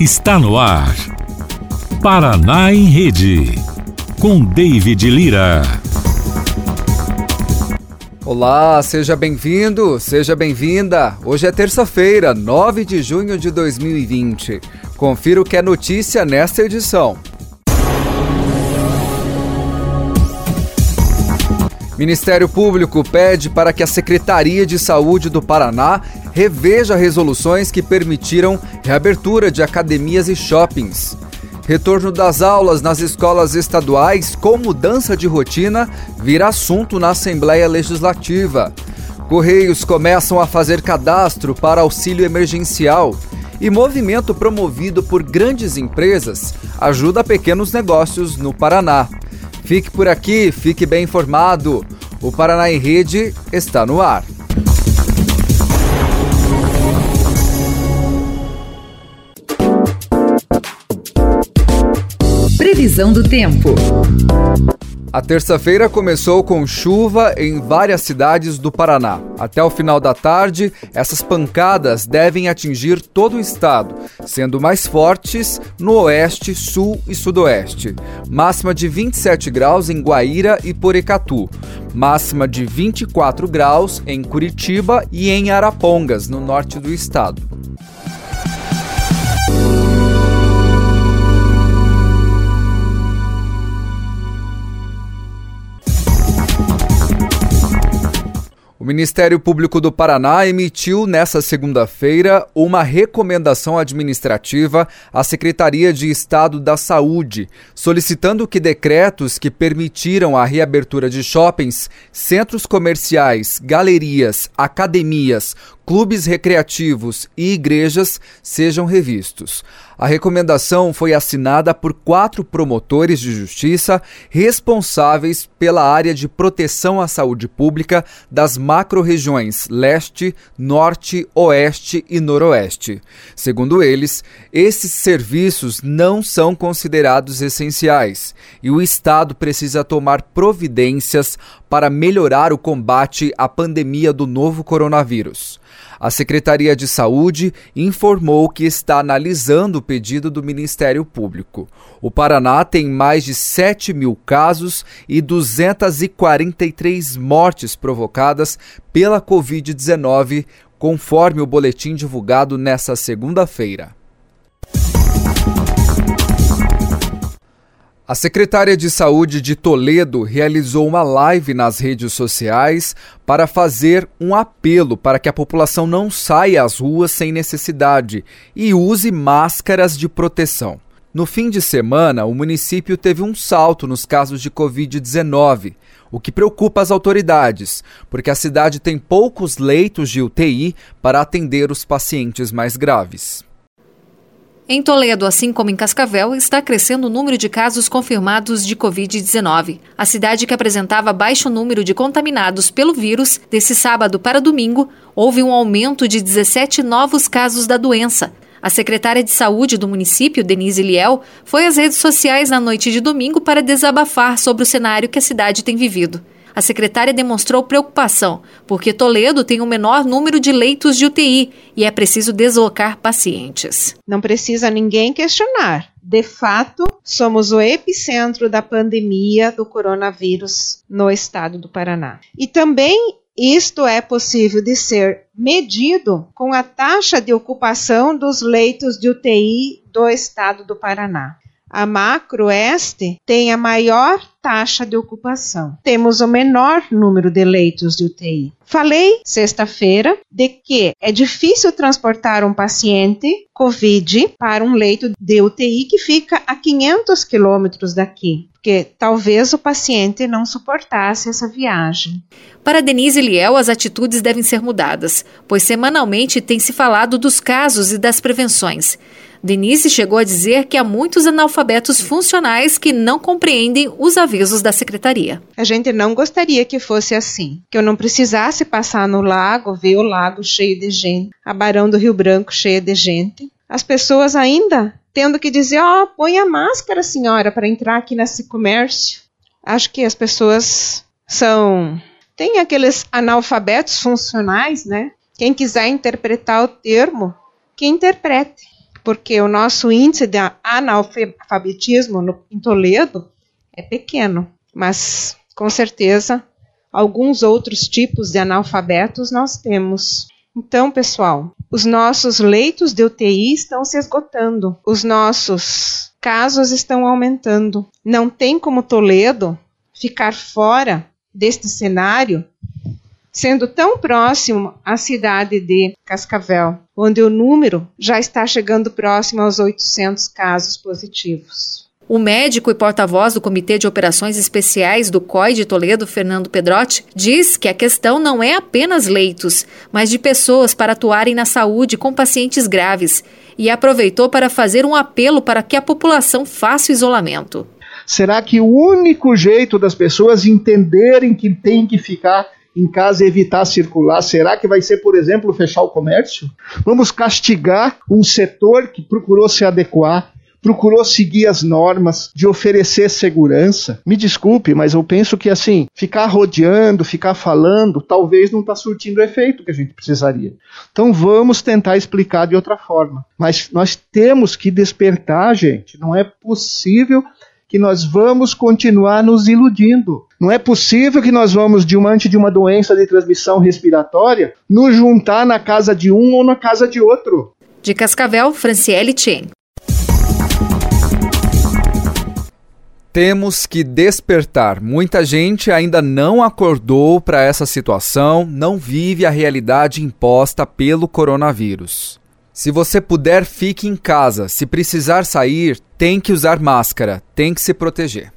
Está no ar. Paraná em Rede, com David Lira. Olá, seja bem-vindo, seja bem-vinda. Hoje é terça-feira, 9 de junho de 2020. Confira o que é notícia nesta edição. Ministério Público pede para que a Secretaria de Saúde do Paraná reveja resoluções que permitiram reabertura de academias e shoppings. Retorno das aulas nas escolas estaduais com mudança de rotina vira assunto na Assembleia Legislativa. Correios começam a fazer cadastro para auxílio emergencial e movimento promovido por grandes empresas ajuda pequenos negócios no Paraná. Fique por aqui, fique bem informado. O Paraná em Rede está no ar. Previsão do tempo. A terça-feira começou com chuva em várias cidades do Paraná. Até o final da tarde, essas pancadas devem atingir todo o estado, sendo mais fortes no oeste, sul e sudoeste. Máxima de 27 graus em Guaíra e Porecatu. Máxima de 24 graus em Curitiba e em Arapongas, no norte do estado. O Ministério Público do Paraná emitiu nesta segunda-feira uma recomendação administrativa à Secretaria de Estado da Saúde, solicitando que decretos que permitiram a reabertura de shoppings, centros comerciais, galerias, academias, clubes recreativos e igrejas sejam revistos. A recomendação foi assinada por 4 promotores de justiça responsáveis pela área de proteção à saúde pública das macro-regiões leste, norte, oeste e noroeste. Segundo eles, esses serviços não são considerados essenciais e o Estado precisa tomar providências para melhorar o combate à pandemia do novo coronavírus. A Secretaria de Saúde informou que está analisando o pedido do Ministério Público. O Paraná tem mais de 7 mil casos e 243 mortes provocadas pela Covid-19, conforme o boletim divulgado nesta segunda-feira. A secretária de Saúde de Toledo realizou uma live nas redes sociais para fazer um apelo para que a população não saia às ruas sem necessidade e use máscaras de proteção. No fim de semana, o município teve um salto nos casos de Covid-19, o que preocupa as autoridades, porque a cidade tem poucos leitos de UTI para atender os pacientes mais graves. Em Toledo, assim como em Cascavel, está crescendo o número de casos confirmados de Covid-19. A cidade que apresentava baixo número de contaminados pelo vírus, desse sábado para domingo, houve um aumento de 17 novos casos da doença. A secretária de Saúde do município, Denise Liel, foi às redes sociais na noite de domingo para desabafar sobre o cenário que a cidade tem vivido. A secretária demonstrou preocupação, porque Toledo tem o menor número de leitos de UTI e é preciso deslocar pacientes. Não precisa ninguém questionar. De fato, somos o epicentro da pandemia do coronavírus no estado do Paraná. E também isto é possível de ser medido com a taxa de ocupação dos leitos de UTI do estado do Paraná. A Macro-Oeste tem a maior taxa de ocupação. Temos o menor número de leitos de UTI. Falei sexta-feira de que é difícil transportar um paciente COVID para um leito de UTI que fica a 500 quilômetros daqui, porque talvez o paciente não suportasse essa viagem. Para Denise Liel, as atitudes devem ser mudadas, pois semanalmente tem se falado dos casos e das prevenções. Denise chegou a dizer que há muitos analfabetos funcionais que não compreendem os avisos da secretaria. A gente não gostaria que fosse assim, que eu não precisasse passar no lago, ver o lago cheio de gente, a Barão do Rio Branco cheia de gente. As pessoas ainda tendo que dizer, põe a máscara, senhora, para entrar aqui nesse comércio. Acho que as pessoas tem aqueles analfabetos funcionais, né? Quem quiser interpretar o termo, que interprete. porque o nosso índice de analfabetismo em Toledo é pequeno, mas com certeza alguns outros tipos de analfabetos nós temos. Então, pessoal, os nossos leitos de UTI estão se esgotando, os nossos casos estão aumentando. Não tem como Toledo ficar fora deste cenário, sendo tão próximo à cidade de Cascavel, onde o número já está chegando próximo aos 800 casos positivos. O médico e porta-voz do Comitê de Operações Especiais do COI de Toledo, Fernando Pedrotti, diz que a questão não é apenas leitos, mas de pessoas para atuarem na saúde com pacientes graves, e aproveitou para fazer um apelo para que a população faça o isolamento. Será que o único jeito das pessoas entenderem que tem que ficar em casa e evitar circular, será que vai ser, por exemplo, fechar o comércio? Vamos castigar um setor que procurou se adequar, procurou seguir as normas de oferecer segurança? Me desculpe, mas eu penso que assim, ficar rodeando, ficar falando, talvez não está surtindo o efeito que a gente precisaria. Então vamos tentar explicar de outra forma. Mas nós temos que despertar, gente. Não é possível que nós vamos continuar nos iludindo. Não é possível que nós vamos, diante de uma doença de transmissão respiratória, nos juntar na casa de um ou na casa de outro. De Cascavel, Franciele Tchen. Temos que despertar. Muita gente ainda não acordou para essa situação, não vive a realidade imposta pelo coronavírus. Se você puder, fique em casa. Se precisar sair, tem que usar máscara, tem que se proteger.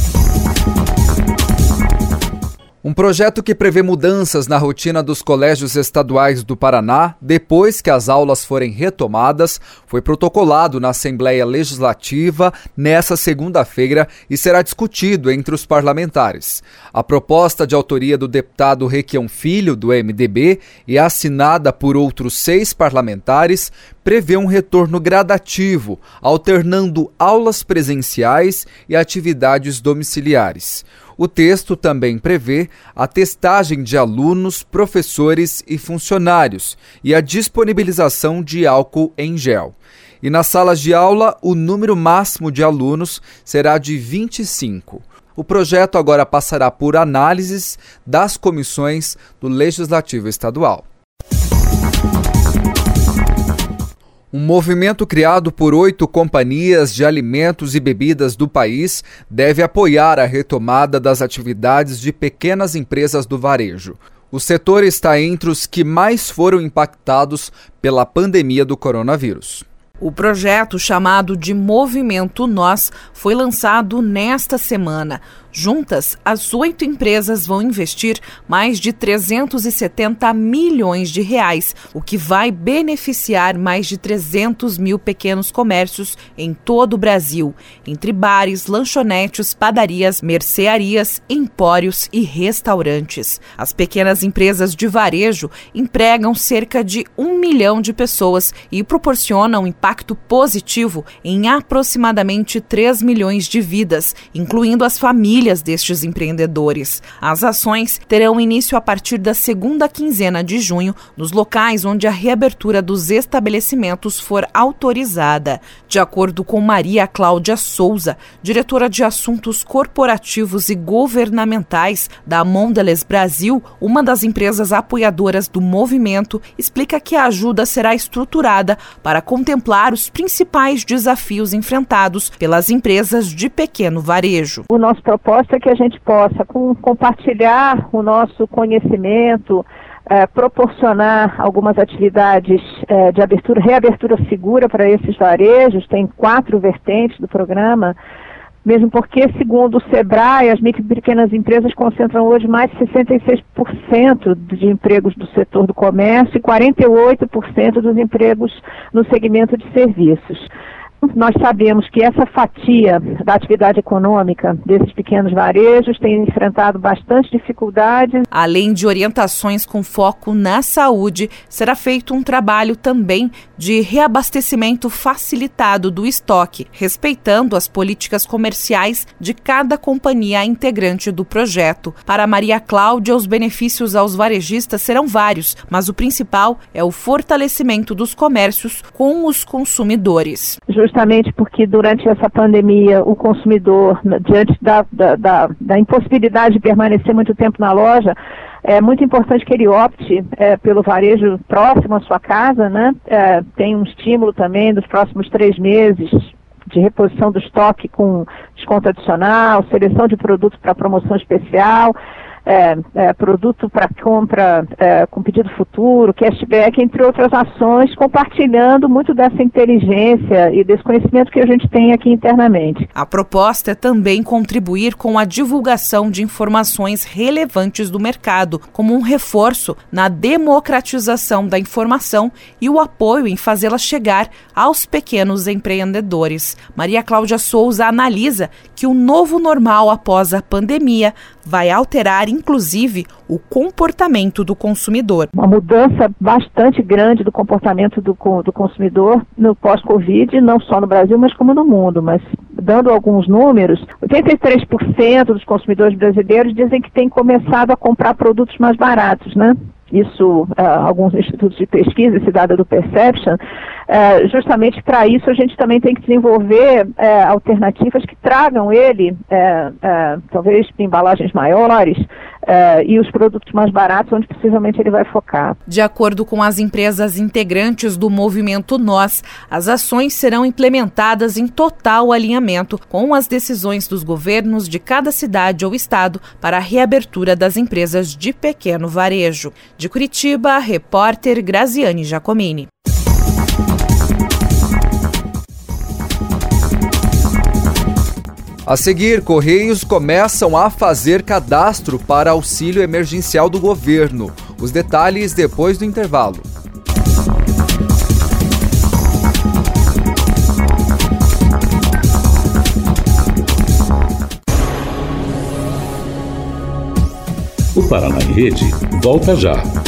Um projeto que prevê mudanças na rotina dos colégios estaduais do Paraná, depois que as aulas forem retomadas, foi protocolado na Assembleia Legislativa nesta segunda-feira e será discutido entre os parlamentares. A proposta de autoria do deputado Requião Filho, do MDB, e assinada por outros 6 parlamentares, prevê um retorno gradativo, alternando aulas presenciais e atividades domiciliares. O texto também prevê a testagem de alunos, professores e funcionários e a disponibilização de álcool em gel. E nas salas de aula, o número máximo de alunos será de 25. O projeto agora passará por análises das comissões do Legislativo Estadual. Um movimento criado por 8 companhias de alimentos e bebidas do país deve apoiar a retomada das atividades de pequenas empresas do varejo. O setor está entre os que mais foram impactados pela pandemia do coronavírus. O projeto, chamado de Movimento Nós, foi lançado nesta semana. Juntas, as 8 empresas vão investir mais de 370 milhões de reais, o que vai beneficiar mais de 300 mil pequenos comércios em todo o Brasil, entre bares, lanchonetes, padarias, mercearias, empórios e restaurantes. As pequenas empresas de varejo empregam cerca de 1 milhão de pessoas e proporcionam impacto positivo em aproximadamente 3 milhões de vidas, incluindo as famílias destes empreendedores. As ações terão início a partir da segunda quinzena de junho, nos locais onde a reabertura dos estabelecimentos for autorizada. De acordo com Maria Cláudia Souza, diretora de Assuntos Corporativos e Governamentais da Mondelez Brasil, uma das empresas apoiadoras do movimento, explica que a ajuda será estruturada para contemplar os principais desafios enfrentados pelas empresas de pequeno varejo. O nosso propósito é que a gente possa compartilhar o nosso conhecimento, proporcionar algumas atividades de reabertura segura para esses varejos. Tem 4 vertentes do programa, mesmo porque, segundo o SEBRAE, as micro e pequenas empresas concentram hoje mais de 66% de empregos do setor do comércio e 48% dos empregos no segmento de serviços. Nós sabemos que essa fatia da atividade econômica desses pequenos varejos tem enfrentado bastante dificuldades. Além de orientações com foco na saúde, será feito um trabalho também de reabastecimento facilitado do estoque, respeitando as políticas comerciais de cada companhia integrante do projeto. Para Maria Cláudia, os benefícios aos varejistas serão vários, mas o principal é o fortalecimento dos comércios com os consumidores. Justamente porque durante essa pandemia o consumidor, diante da impossibilidade de permanecer muito tempo na loja, é muito importante que ele opte pelo varejo próximo à sua casa, né? Tem um estímulo também dos próximos 3 meses de reposição do estoque com desconto adicional, seleção de produtos para promoção especial, produto para compra com pedido futuro, cashback, entre outras ações, compartilhando muito dessa inteligência e desse conhecimento que a gente tem aqui internamente. A proposta é também contribuir com a divulgação de informações relevantes do mercado, como um reforço na democratização da informação e o apoio em fazê-la chegar aos pequenos empreendedores. Maria Cláudia Souza analisa que o novo normal após a pandemia vai alterar, inclusive, o comportamento do consumidor. Uma mudança bastante grande do comportamento do consumidor no pós-Covid, não só no Brasil, mas como no mundo. Mas, dando alguns números, 83% dos consumidores brasileiros dizem que têm começado a comprar produtos mais baratos, né? Isso, alguns institutos de pesquisa, esse dado do Perception, justamente para isso a gente também tem que desenvolver alternativas que tragam ele, talvez embalagens maiores, e os produtos mais baratos, onde possivelmente ele vai focar. De acordo com as empresas integrantes do movimento Nós, as ações serão implementadas em total alinhamento com as decisões dos governos de cada cidade ou estado para a reabertura das empresas de pequeno varejo. De Curitiba, a repórter Graziane Giacomini. A seguir, Correios começam a fazer cadastro para auxílio emergencial do governo. Os detalhes depois do intervalo. O Paraná em Rede volta já.